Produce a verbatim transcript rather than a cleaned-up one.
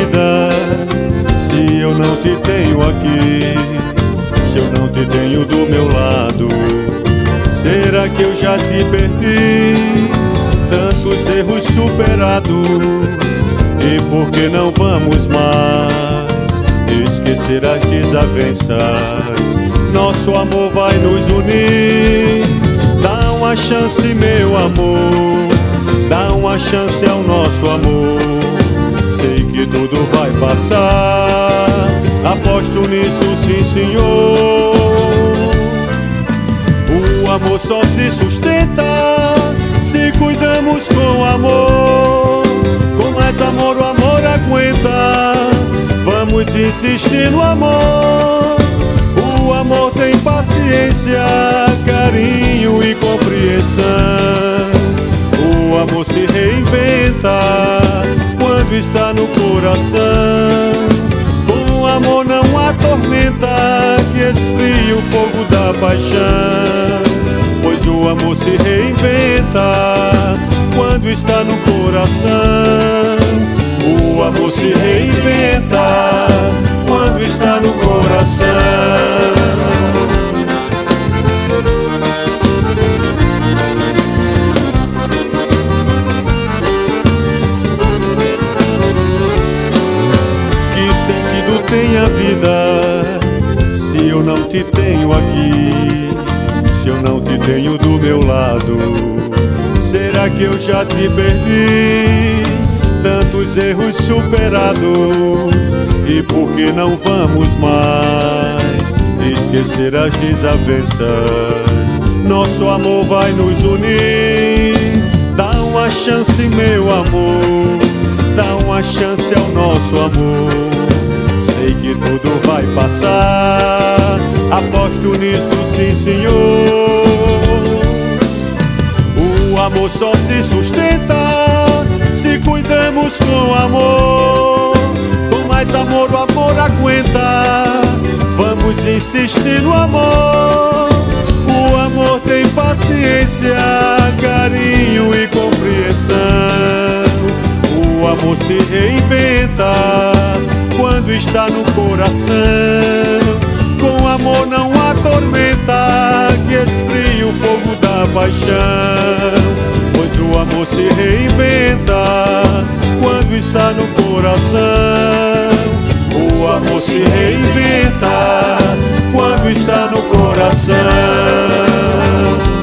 vida se eu não te tenho aqui? Se eu não te tenho do meu lado, será que eu já te perdi? Tantos erros superados, e por que não vamos mais esquecer as desavenças? Nosso amor vai nos unir. Dá uma chance, meu amor, dá uma chance ao nosso amor. Sei que tudo vai passar, aposto nisso, sim senhor. O amor só se sustenta se cuidamos com amor. Com mais amor o amor aguenta. Vamos insistir no amor. O amor tem paciência, carinho e compreensão. O amor se reinventa quando está no coração. Com amor não há tormenta que esfrie o fogo da paixão, pois o amor se reinventa quando está no coração. O amor se reinventa quando está no coração. Que sentido tem a vida se eu não te tenho aqui? Se eu não te tenho do meu lado, será que eu já te perdi? Tantos erros superados, e por que não vamos mais esquecer as desavenças? Nosso amor vai nos unir. Dá uma chance, meu amor, dá uma chance ao nosso amor. Sei que tudo vai passar, aposto nisso, sim senhor. O amor só se sustenta se cuidamos com amor. Com mais amor o amor aguenta. Vamos insistir no amor. O amor tem paciência, carinho e compreensão. O amor se reinventa quando está no coração. Com amor não há tormenta que esfrie o fogo da paixão, pois o amor se reinventa quando está no coração. O amor se reinventa quando está no coração.